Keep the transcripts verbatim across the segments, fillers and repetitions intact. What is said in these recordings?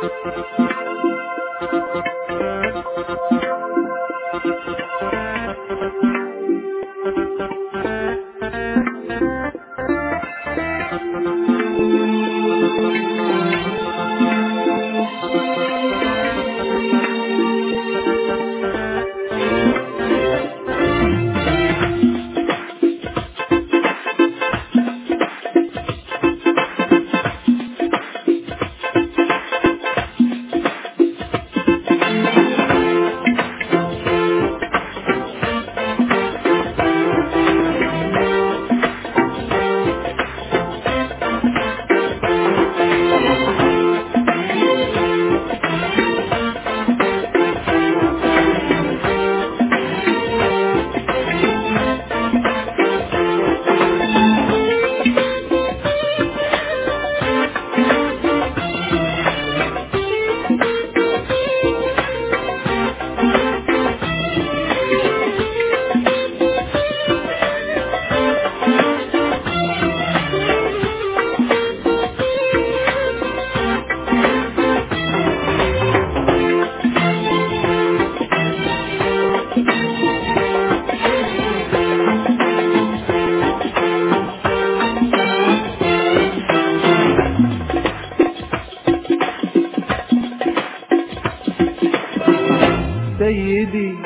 سيدي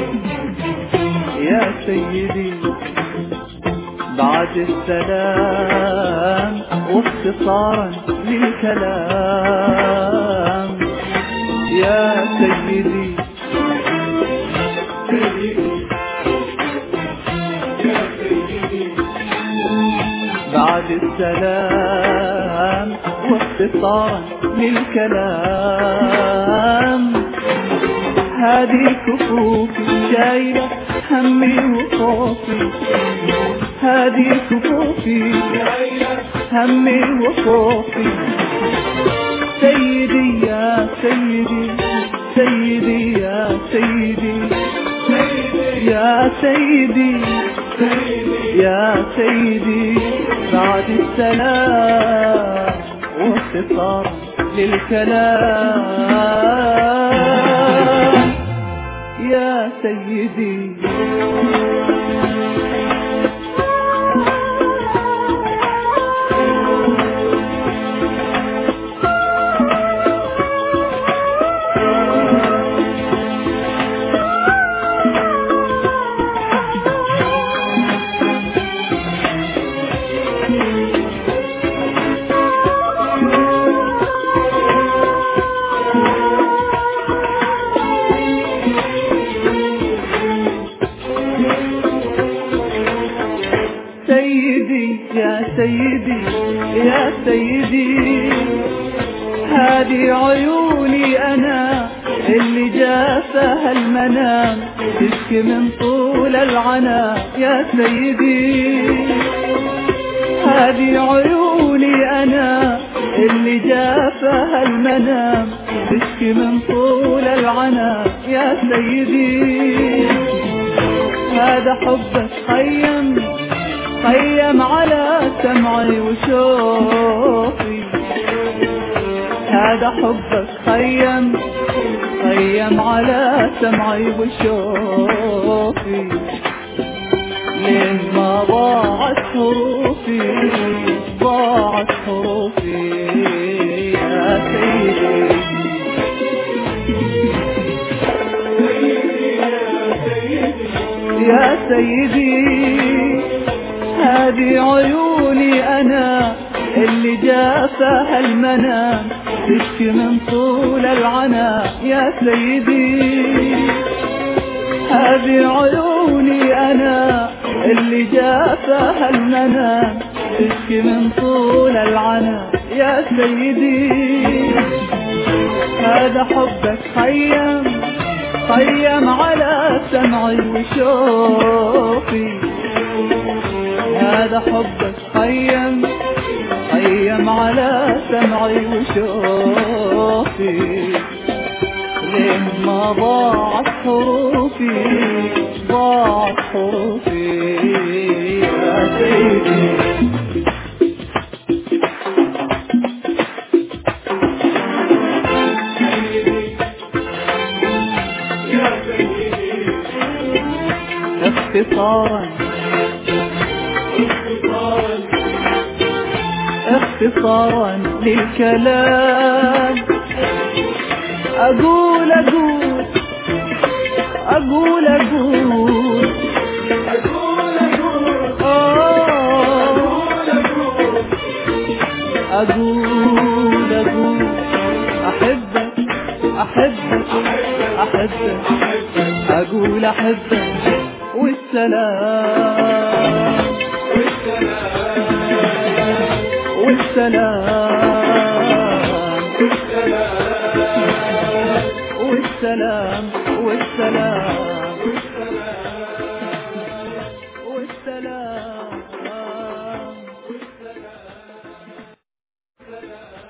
يا سيدي بعد السلام واختصارا للكلام يا سيدي بعد السلام واختصارا للكلام هذه كفوفي شايلة همي وخوفي هذه كفوفي شايلة همي وخوفي سيدي يا سيدي سيدي يا سيدي يا سيدي يا سيدي بعد السلام واختصار للكلام يا سيدي سيدي يا سيدي يا سيدي هذه عيوني أنا اللي جافها المنام تشكي من طول العنا يا سيدي هذه عيوني أنا اللي جافها المنام تشكي من طول العنا يا سيدي هذا حبك خيم خيم على سمعي وشوفي هذا حبك خيم خيم على سمعي وشوفي لين ما ضاعت حروفي ضاعت حروفي يا سيدي يا سيدي هذه عيوني أنا اللي جافها المنام تشكي من طول العنا يا سيدي هذه عيوني أنا اللي جافها المنام تشكي من طول العنا يا سيدي هذا حبك خيم خيم على سمعي وشوفي هذا حبك خيم خيم على سمعي وشوفي لين ما ضاعت حروفي ضاعت حروفي يا سيدي اختصارا اختصارا للكلام اقول اقول اقول اقول أقول أقول أحبك أحبك أحبك أقول أحبك والسلام والسلام والسلام والسلام والسلام